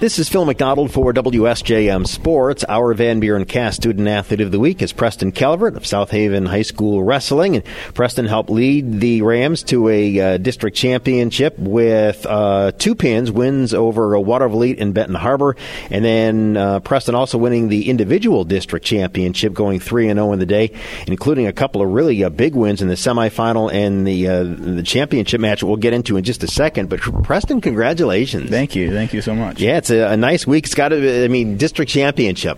This is Phil McDonald for WSJM Sports. Our Van Buren Cast Student Athlete of the Week is Preston Calvert of South Haven High School Wrestling. And Preston helped lead the Rams to a district championship with 2 wins over Watervliet and Benton Harbor. And then Preston also winning the individual district championship, going 3-0 in the day, including a couple of really big wins in the semifinal and the championship match we'll get into in just a second. But Preston, congratulations. Thank you so much. Yeah, it's a nice week. It's got district championship.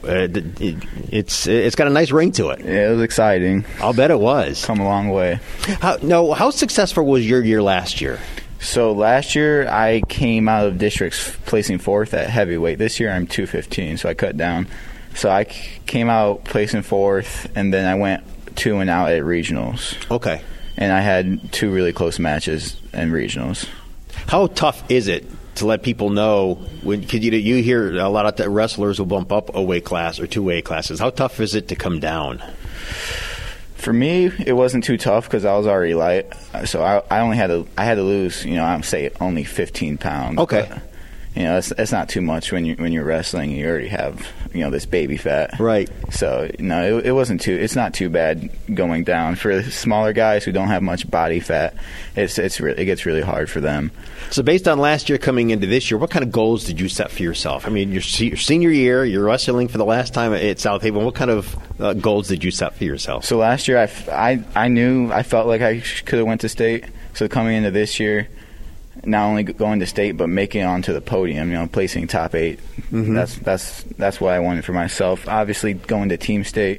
It's got a nice ring to it. Yeah, it was exciting. I'll bet it was. Come a long way. How successful was your year last year? So last year I came out of districts placing 4th at heavyweight. This year I'm 215, so I cut down. So I came out placing 4th, and then I went 2-0 at regionals. Okay. And I had 2 really close matches in regionals. How tough is it to let people know, because you hear a lot of wrestlers will bump up a weight class or 2 weight classes. How tough is it to come down? For me, it wasn't too tough because I was already light. So I only had to lose, I'm say only 15 pounds. Okay. But, it's not too much when you're wrestling. You already have this baby fat. Right. So no, it's not too bad going down for smaller guys who don't have much body fat. It gets really hard for them. So based on last year coming into this year, what kind of goals did you set for yourself? I mean, your senior year, you're wrestling for the last time at South Haven. What kind of goals did you set for yourself? So last year, I felt like I could have went to state. So coming into this year, not only going to state but making it onto the podium, placing top 8. Mm-hmm. That's what I wanted for myself. Obviously, going to team state,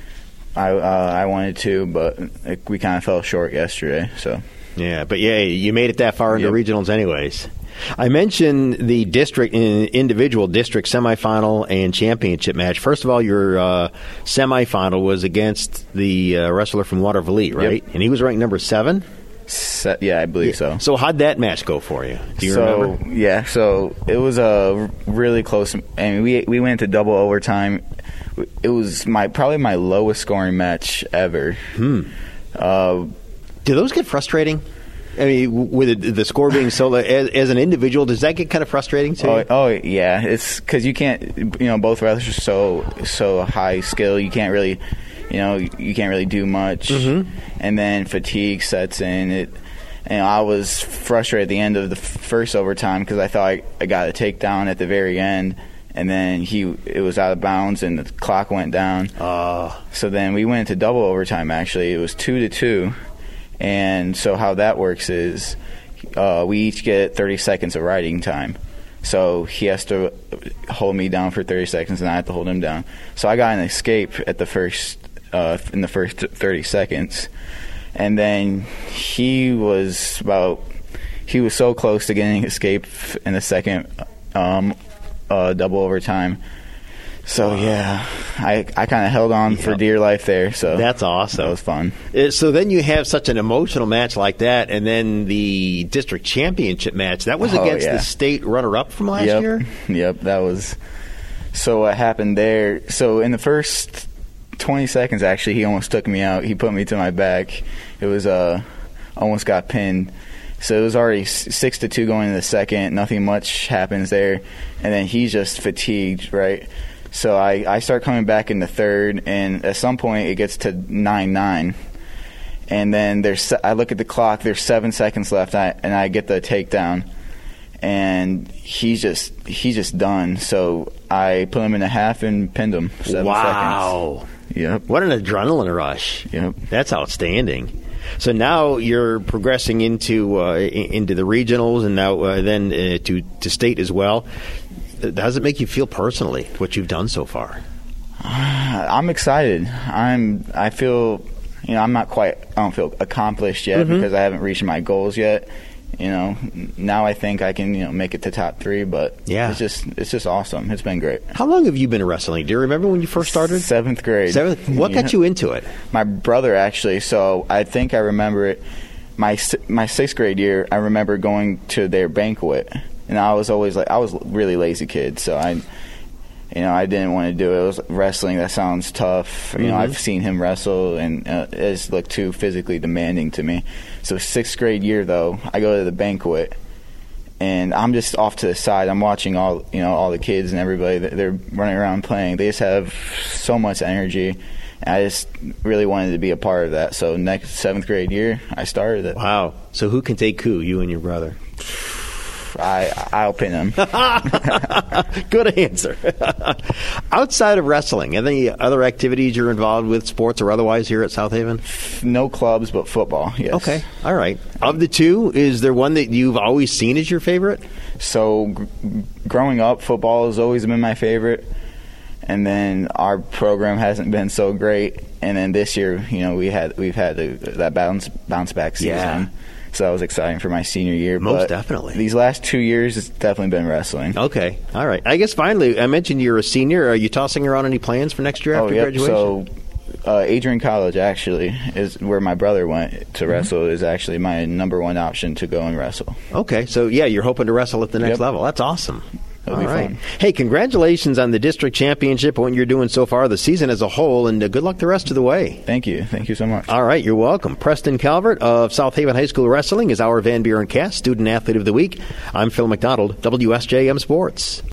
I wanted to, but we kind of fell short yesterday. So. Yeah, but you made it that far into regionals anyways. I mentioned the individual district semifinal and championship match. First of all, your semifinal was against the wrestler from Watervliet, right? Yep. And he was ranked number 7? Yeah, I believe so. So how'd that match go for you? Do you remember? Yeah, so it was a really close, and we went to double overtime. It was probably my lowest scoring match ever. Do those get frustrating? I mean, with the score being so low, as an individual, does that get kind of frustrating too? Oh yeah, it's because you can't, both wrestlers are so high skill. You can't really, you can't really do much, and then fatigue sets in. I was frustrated at the end of the first overtime because I thought I got a takedown at the very end, and then it was out of bounds and the clock went down. So then we went to double overtime. Actually, it was 2-2. And so how that works is we each get 30 seconds of riding time. So he has to hold me down for 30 seconds, and I have to hold him down. So I got an escape at the first in the first 30 seconds. And then he was so close to getting an escape in the second double overtime. So, yeah, I kind of held on for dear life there. So that's awesome. That was fun. So then you have such an emotional match like that, and then the district championship match. That was against the state runner-up from last year? Yep, that was. So what happened there, so in the first 20 seconds, actually, he almost took me out. He put me to my back. It was almost got pinned. So it was already 6-2 going into the second. Nothing much happens there. And then he's just fatigued, right? So I start coming back in the third, and at some point it gets to 9-9. And then I look at the clock, there's 7 seconds left, and I get the takedown. And he's just done. So I put him in a half and pinned him 7 seconds. Wow. Yep. What an adrenaline rush. Yep. That's outstanding. So now you're progressing into the regionals, and now then to state as well. How does it make you feel personally, what you've done so far? I'm excited. I feel, I don't feel accomplished yet because I haven't reached my goals yet. Now I think I can, make it to top 3, but it's just awesome. It's been great. How long have you been wrestling? Do you remember when you first started? 7th grade. What got you into it? My brother, actually. So I think I remember it. My 6th grade year, I remember going to their banquet. And I was always I was a really lazy kid, so I didn't want to do it. It was wrestling. That sounds tough. I've seen him wrestle, and it's looked too physically demanding to me. So 6th grade year, though, I go to the banquet, and I'm just off to the side. I'm watching all the kids and everybody. They're running around playing. They just have so much energy. And I just really wanted to be a part of that. So next 7th grade year, I started it. Wow. So who can take who, you and your brother? I'll pin him. Good answer. Outside of wrestling, any other activities you're involved with, sports or otherwise, here at South Haven? No clubs, but football, yes. Okay. All right. Of the two, is there one that you've always seen as your favorite? So growing up, football has always been my favorite. And then our program hasn't been so great. And then this year, we've had that bounce back season. Yeah. So that was exciting for my senior year. Most definitely. These last 2 years, it's definitely been wrestling. Okay. All right. I guess finally, I mentioned you're a senior. Are you tossing around any plans for next year after graduation? So Adrian College, actually, is where my brother went to wrestle, is actually my number one option to go and wrestle. Okay. So, yeah, you're hoping to wrestle at the next level. That's awesome. That'll be fun. Hey, congratulations on the district championship and what you're doing so far, the season as a whole, and good luck the rest of the way. Thank you. Thank you so much. All right, you're welcome. Preston Calvert of South Haven High School Wrestling is our Van Buren Cast Student Athlete of the Week. I'm Phil McDonald, WSJM Sports.